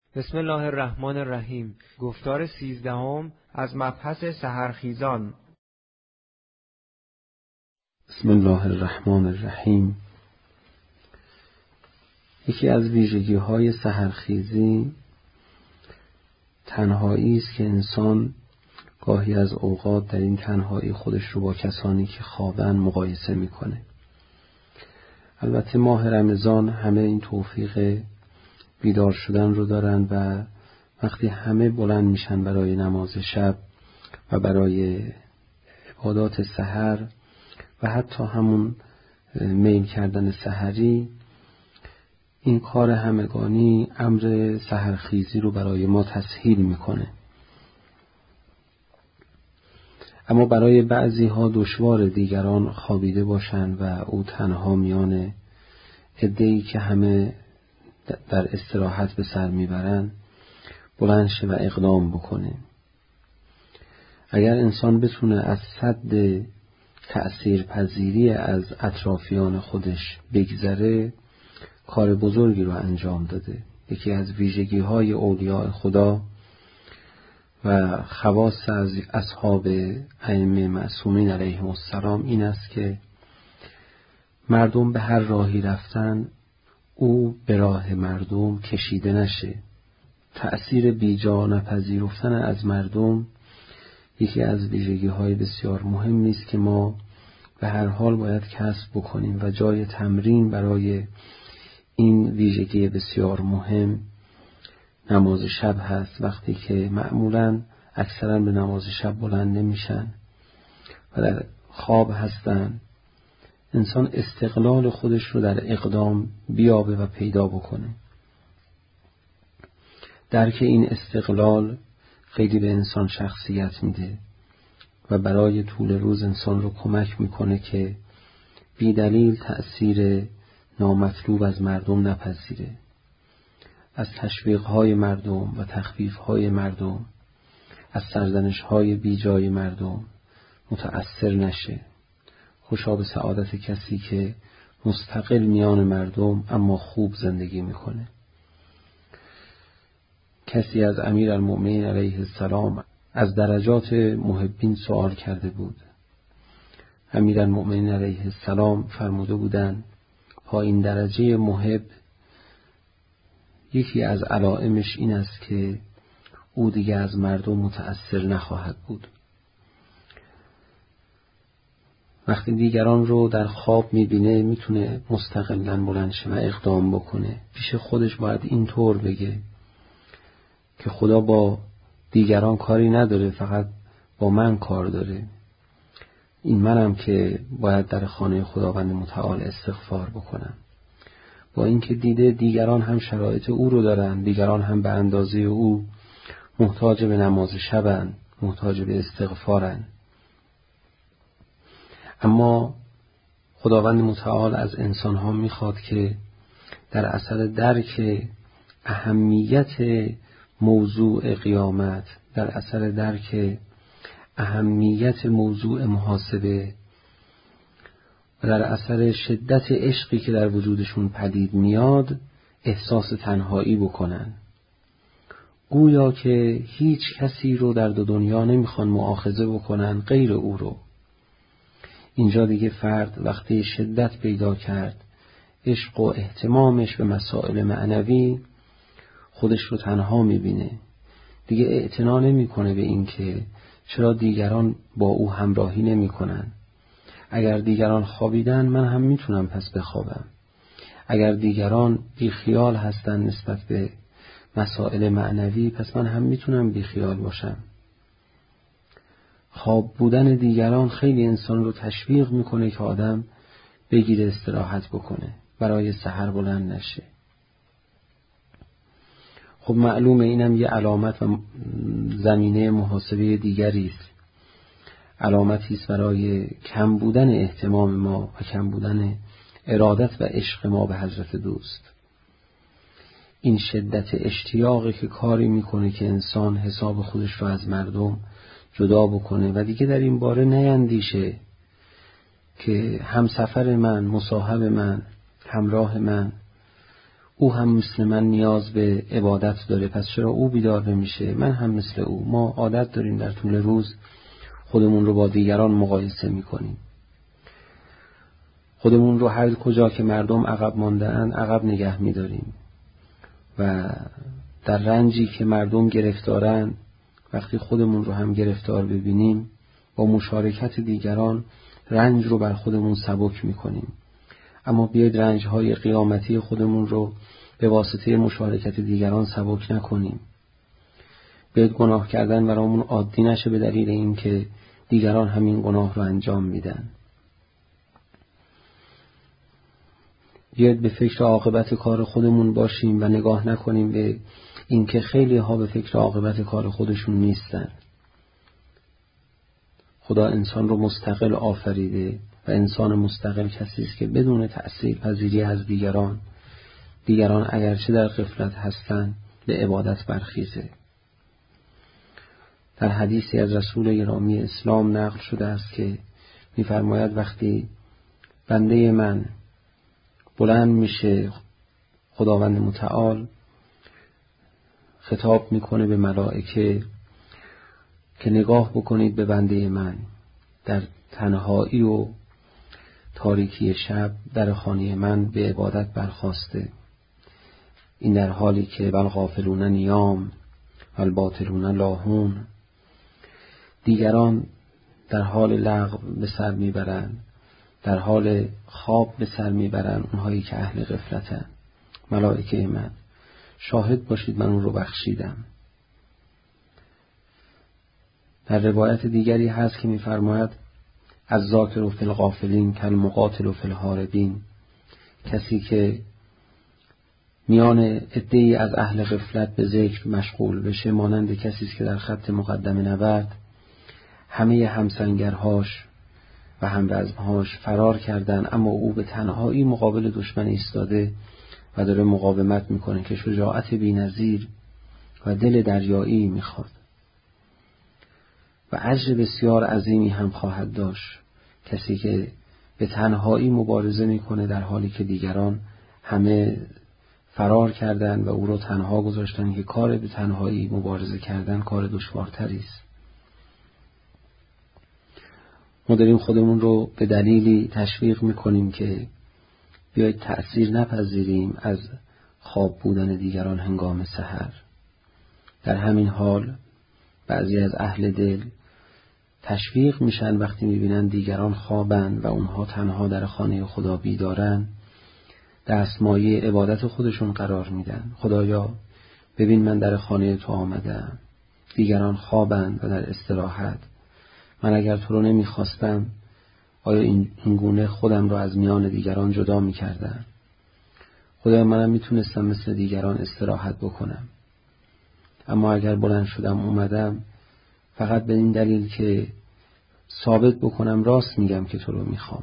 بسم الله الرحمن الرحیم. گفتار 13 از مبحث سحرخیزان. بسم الله الرحمن الرحیم. یکی از ویژگی‌های سحرخیزی تنهایی است که انسان گاهی از اوقات در این تنهایی خودش رو با کسانی که خوابن مقایسه میکنه. البته ماه رمضان همه این توفیق بیدار شدن رو دارن و وقتی همه بلند میشن برای نماز شب و برای عبادات سحر و حتی همون میل کردن سحری، این کار همگانی امر سحرخیزی رو برای ما تسهیل میکنه. اما برای بعضی ها دشوار دیگران خوابیده باشن و او تنها میان عده‌ای که همه در استراحت به سر میبرن بلند شه و اقدام بکنه. اگر انسان بتونه از سد تأثیر پذیری از اطرافیان خودش بگذره، کار بزرگی رو انجام داده. یکی از ویژگی های اولیاء خدا و خواص از اصحاب ائمه معصومین علیهم السلام این است که مردم به هر راهی رفتن او به راه مردم کشیده نشه. تأثیر بیجا نپذیرفتن از مردم یکی از ویژگی های بسیار مهمی است که ما به هر حال باید کسب بکنیم و جای تمرین برای این ویژگی بسیار مهم نماز شب هست. وقتی که معمولاً اکثراً به نماز شب بلند نمیشن و در خواب هستن، انسان استقلال خودش رو در اقدام بیابه و پیدا بکنه. درک این استقلال خیلی به انسان شخصیت میده و برای طول روز انسان رو کمک میکنه که بی دلیل تأثیر نامطلوب از مردم نپذیره، از تشویق‌های مردم و تخفیف‌های مردم، از سرزنش‌های بیجای مردم متأثر نشه. خوشا به سعادت کسی که مستقل میان مردم اما خوب زندگی میکنه. کسی از امیرالمؤمنین علیه السلام از درجات محبین سوال کرده بود. امیرالمؤمنین علیه السلام فرموده بودند پایین درجه محب یکی از علائمش این است که او دیگه از مردم متأثر نخواهد بود. وقتی دیگران رو در خواب میبینه میتونه مستقلاً بلند شه و اقدام بکنه. پیش خودش باید اینطور بگه که خدا با دیگران کاری نداره، فقط با من کار داره. این منم که باید در خانه خداوند متعال استغفار بکنم. با اینکه دیده دیگران هم شرایط او رو دارن، دیگران هم به اندازه او محتاج به نماز شبن، محتاج به استغفارن، اما خداوند متعال از انسان ها میخواد که در اثر درک اهمیت موضوع قیامت، در اثر درک اهمیت موضوع محاسبه و در اثر شدت عشقی که در وجودشون پدید میاد احساس تنهایی بکنن، گویا که هیچ کسی رو در دو دنیا نمیخوان مؤاخذه بکنن غیر او رو. اینجا دیگه فرد وقتی شدت پیدا کرد عشق و اهتمامش به مسائل معنوی، خودش رو تنها میبینه. دیگه اعتنا نمیکنه به این که چرا دیگران با او همراهی نمیکنن. اگر دیگران خوابیدن من هم میتونم پس بخوابم. اگر دیگران بیخیال هستن نسبت به مسائل معنوی پس من هم میتونم بیخیال باشم. خواب بودن دیگران خیلی انسان رو تشویق میکنه که آدم بگیره استراحت بکنه، برای سحر بلند نشه. خب معلومه اینم یه علامت و زمینه محاسبه دیگری است. علامتی است برای کم بودن اهتمام ما و کم بودن ارادت و عشق ما به حضرت دوست. این شدت اشتیاقی که کاری میکنه که انسان حساب خودش رو از مردم جدا بکنه و دیگه در این باره نیندیشه که همسفر من، مصاحب من، همراه من، او هم مثل من نیاز به عبادت داره، پس چرا او بیدار نمیشه؟ من هم مثل او. ما عادت داریم در طول روز خودمون رو با دیگران مقایسه میکنیم، خودمون رو هر کجا که مردم عقب مانده‌اند عقب نگه میداریم و در رنجی که مردم گرفتارن وقتی خودمون رو هم گرفتار ببینیم با مشارکت دیگران رنج رو بر خودمون سبک میکنیم. اما بیاید رنج‌های قیامتی خودمون رو به واسطه مشارکت دیگران سبک نکنیم. بیاید گناه کردن برامون عادی نشه به دلیل اینکه دیگران همین گناه رو انجام میدن. بیاید به فکر عاقبت کار خودمون باشیم و نگاه نکنیم به اینکه خیلی ها به فکر عاقبت کار خودشون نیستن. خدا انسان رو مستقل آفریده و انسان مستقل کسی است که بدون تأثیر پذیری از دیگران اگرچه در غفلت هستند به عبادت برخیزه. در حدیثی از رسول گرامی اسلام نقل شده است که می‌فرماید وقتی بنده من بلند میشه خداوند متعال خطاب میکنه به ملائکه که نگاه بکنید به بنده من در تنهایی و تاریکی شب در خانه من به عبادت برخاسته. این در حالی که والغافلون نیام والباطلون لاهون، دیگران در حال لغو به سر میبرند، در حال خواب به سر میبرند اونهایی که اهل غفلتن. ملائکه من شاهد باشید من اون رو بخشیدم. در روایت دیگری هست که میفرماید الذاکر فی الغافلین کالمقاتل فی الهاربین، کسی که میان عده‌ای از اهل غفلت به ذکر مشغول بشه مانند کسی است که در خط مقدم نبرد همه همسنگرهاش و هموزنهاش فرار کردن، اما او به تنهایی مقابل دشمن ایستاده و داره مقاومت میکنه که شجاعت بی‌نظیر و دل دریایی میخواد و اجر بسیار عظیمی هم خواهد داشت. کسی که به تنهایی مبارزه میکنه در حالی که دیگران همه فرار کردن و او رو تنها گذاشتن که کار به تنهایی مبارزه کردن کار دشوارتری است. ما داریم خودمون رو به دلیلی تشویق میکنیم که بیایید تأثیر نپذیریم از خواب بودن دیگران هنگام سحر. در همین حال بعضی از اهل دل تشویق میشن وقتی میبینن دیگران خوابن و اونها تنها در خانه خدا بیدارن، دستمایه عبادت خودشون قرار میدن. خدایا ببین من در خانه تو آمدم، دیگران خوابن و در استراحت، من اگر تو رو نمیخواستم آیا این گونه خودم رو از میان دیگران جدا میکردم؟ خدایا منم میتونستم مثل دیگران استراحت بکنم، اما اگر بلند شدم اومدم فقط به این دلیل که ثابت بکنم راست میگم که تو رو میخوام.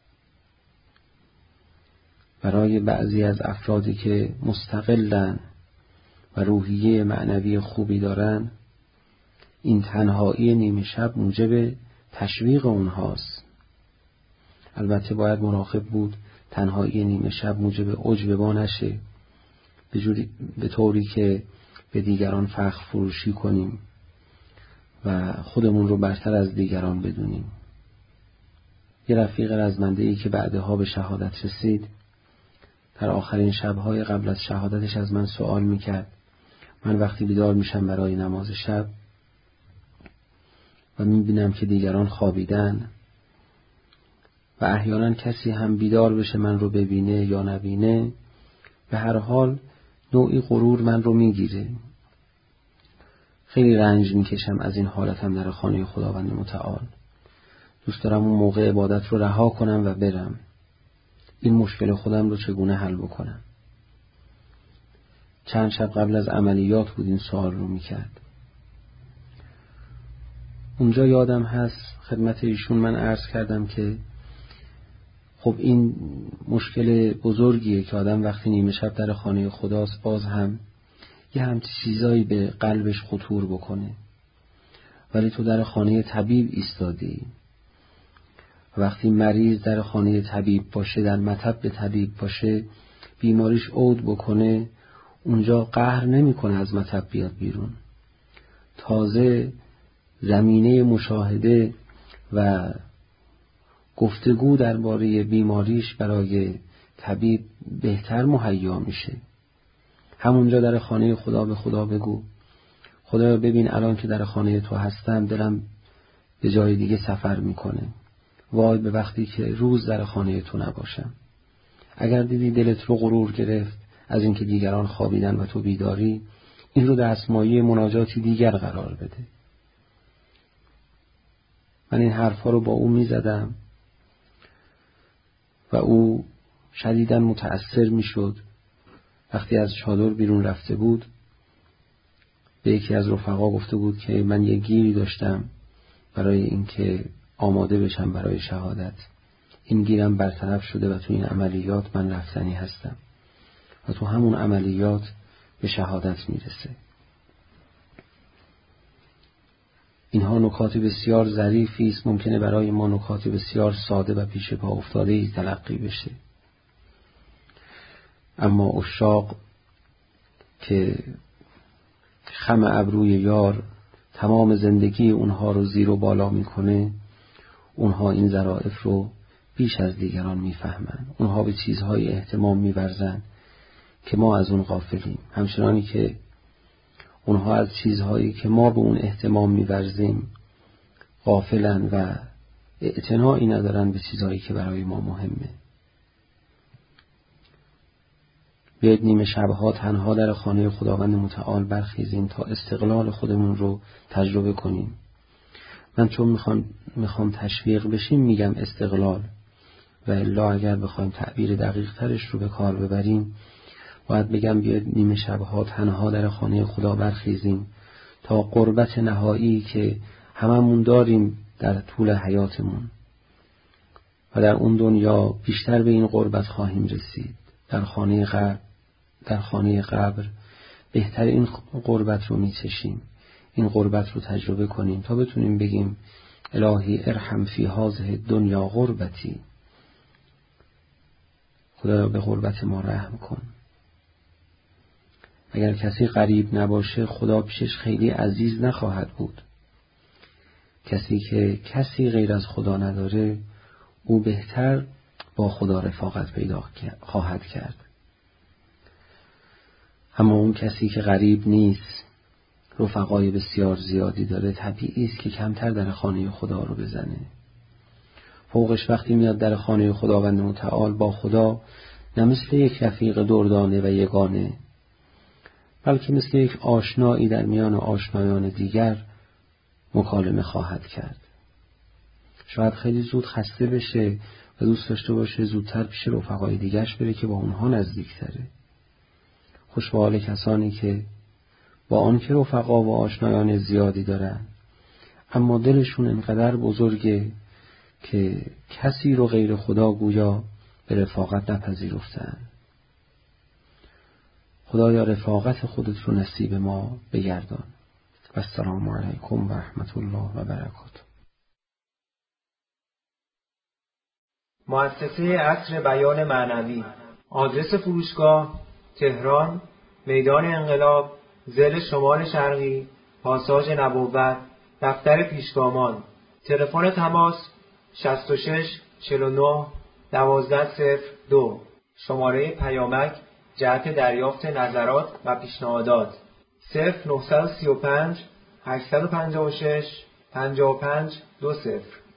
برای بعضی از افرادی که مستقلن و روحیه معنوی خوبی دارن این تنهایی نیمه شب موجب تشویق اونهاست. البته باید مراقب بود تنهایی نیمه شب موجب عجب ما نشه به طوری که به دیگران فخر فروشی کنیم و خودمون رو برتر از دیگران بدونیم. یه رفیق رزمنده‌ای که بعدها به شهادت رسید در آخرین شب‌های قبل از شهادتش از من سوال میکرد. من وقتی بیدار میشم برای نماز شب و میبینم که دیگران خوابیدن و احیانا کسی هم بیدار بشه من رو ببینه یا نبینه، به هر حال نوعی غرور من رو میگیره. خیلی رنج میکشم از این حالتم در خانه خداوند متعال. دوست دارم اون موقع عبادت رو رها کنم و برم. این مشکل خودم رو چگونه حل بکنم؟ چند شب قبل از عملیات بود این سوال رو میکرد. اونجا یادم هست خدمت ایشون من عرض کردم که خب این مشکل بزرگیه که آدم وقتی نیمه شب در خانه خداست باز هم یه همچی چیزایی به قلبش خطور بکنه، ولی تو در خانه طبیب ایستادی. وقتی مریض در خانه طبیب باشه، در مطب طبیب باشه، بیماریش عود بکنه اونجا قهر نمیکنه از مطب بیاد بیرون. تازه زمینه مشاهده و گفتگو درباره بیماریش برای طبیب بهتر مهیا میشه. همونجا در خانه خدا به خدا بگو خدایا ببین الان که در خانه تو هستم دلم به جای دیگه سفر میکنه. وای به وقتی که روز در خانه تو نباشم. اگر دیدی دلت رو غرور گرفت از اینکه دیگران خوابیدن و تو بیداری، این رو دستمایه مناجاتی دیگر قرار بده. من این حرفا رو با او میزدم و او شدیداً متأثر میشد. وقتی از چادر بیرون رفته بود به یکی از رفقا گفته بود که من یه گیری داشتم برای اینکه آماده بشم برای شهادت. این گیرم برطرف شده و تو این عملیات من رفتنی هستم و تو همون عملیات به شهادت میرسه. اینها نکات بسیار ظریفی است. ممکنه برای ما نکات بسیار ساده و پیش پا افتاده ای تلقی بشه، اما عشاق که خم ابروی یار تمام زندگی اونها رو زیر و بالا میکنه، اونها این ظرافت رو بیش از دیگران میفهمن. اونها به چیزهای اهتمام میورزن که ما از اون غافلیم، همچنانی که اونها از چیزهایی که ما به اون اهتمام میورزیم غافلن و اعتنایی ندارن به چیزهایی که برای ما مهمه. بیاید نیمه شبها تنها در خانه خداوند متعال برخیزیم تا استقلال خودمون رو تجربه کنیم. من چون میخوام تشویق بشیم میگم استقلال، و الا اگر بخوایم تعبیر دقیق ترش رو به کار ببریم باید بگم بیاید نیمه شبها تنها در خانه خدا برخیزیم تا قربت نهایی که هممون داریم در طول حیاتمون و در اون دنیا بیشتر به این قربت خواهیم رسید. در خانه قبر بهتر این قربت رو میچشیم، این قربت رو تجربه کنیم تا بتونیم بگیم الهی ارحم فی هذه دنیا غربتی، خدا به غربت ما رحم کن. اگر کسی غریب نباشه خدا پیشش خیلی عزیز نخواهد بود. کسی که کسی غیر از خدا نداره او بهتر با خدا رفاقت پیدا خواهد کرد. اما اون کسی که غریب نیست، رفقای بسیار زیادی داره، طبیعی است که کمتر در خانه خدا رو بزنه. فوقش وقتی میاد در خانه خداوند متعال با خدا نه مثل یک رفیق دردانه و یگانه، بلکه مثل یک آشنایی در میان آشنایان دیگر مکالمه خواهد کرد. شاید خیلی زود خسته بشه و دوست داشته باشه زودتر پیش رفقای دیگرش بره که با اونها نزدیکتره. خوش به حال کسانی که با آنکه رفقا و آشنایان زیادی دارن اما دلشون انقدر بزرگه که کسی رو غیر خدا گویا به رفاقت نپذیرفتن. خدایا رفاقت خودت رو نصیب ما بگردان. و السلام علیکم و رحمت الله و برکاته. مؤسسه عصر بیان معنوی. آدرس فروشگاه: تهران، میدان انقلاب، ضلع شمال شرقی، پاساژ نبوت، دفتر پیشگامان. تلفن تماس 66 49 1202. شماره پیامک جهت دریافت نظرات و پیشنهادات 0935 856 55 20.